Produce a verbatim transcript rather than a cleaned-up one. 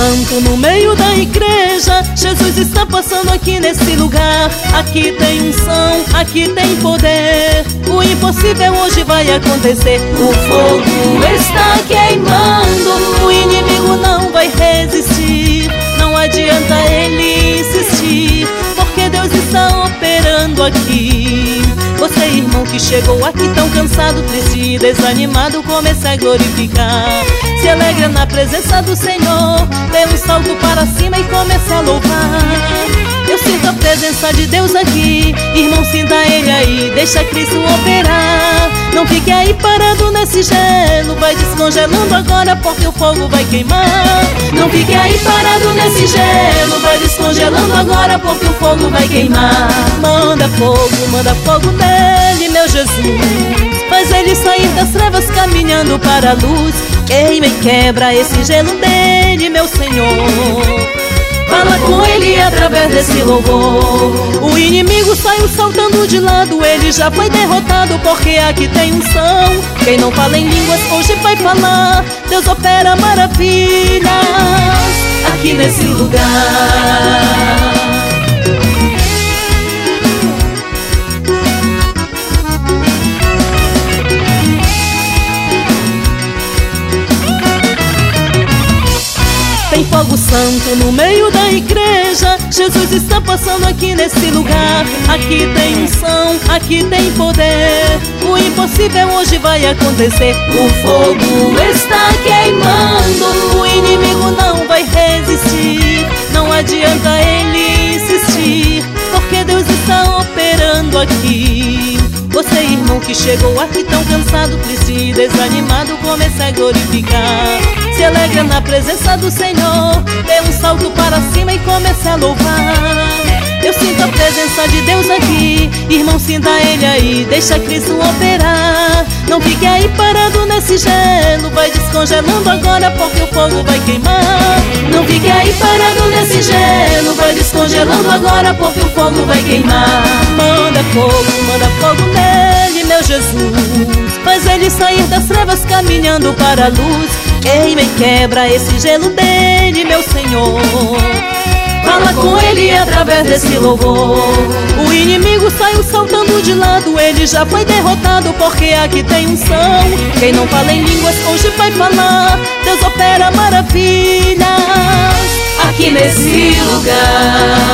santo no meio da igreja. Jesus está passando aqui nesse lugar. Aqui tem unção, aqui tem poder. O impossível hoje vai acontecer. O fogo está queimando, o inimigo não vai resistir. Não adianta ele insistir, porque Deus está operando aqui. Você, irmão, que chegou aqui tão cansado, triste e desanimado, comece a glorificar. Se alegra na presença do Senhor, dê um salto para cima e comece a louvar. Eu sinto a presença de Deus aqui, irmão, sinta Ele aí, deixa Cristo operar. Não fique aí parado nesse gelo, vai descongelando agora porque o fogo vai queimar. Não fique aí parado nesse gelo, vai descongelando agora porque o fogo vai queimar. Manda fogo, manda fogo nele, meu Jesus, faz ele sair das trevas caminhando para a luz. Queima e quebra esse gelo dele, meu Senhor. Fala com ele através desse louvor. O inimigo saiu saltando de lado, ele já foi derrotado porque aqui tem unção. Quem não fala em línguas hoje vai falar. Deus opera maravilhas aqui nesse lugar. Tem fogo santo no meio da igreja. Jesus está passando aqui nesse lugar. Aqui tem unção, aqui tem poder. O impossível hoje vai acontecer. O fogo está queimando, o inimigo não vai resistir. Não adianta ele insistir, porque Deus está operando aqui. Você, irmão, que chegou aqui tão cansado, triste e desanimado, comece a glorificar. Se alegra na presença do Senhor, dê um salto para cima e comece a louvar. Eu sinto a presença de Deus aqui, irmão, sinta Ele aí, deixa Cristo operar. Não fique aí parado nesse gelo, vai descongelando agora porque o fogo vai queimar. Não fique aí parado nesse gelo, vai descongelando agora porque o fogo vai queimar. Manda fogo, manda fogo nele, meu Jesus, faz ele sair das trevas caminhando para a luz. Queima e quebra esse gelo dele, meu Senhor. Fala com ele através desse louvor. O inimigo saiu saltando de lado, ele já foi derrotado porque aqui tem unção. Quem não fala em línguas hoje vai falar. Deus opera maravilhas aqui nesse lugar.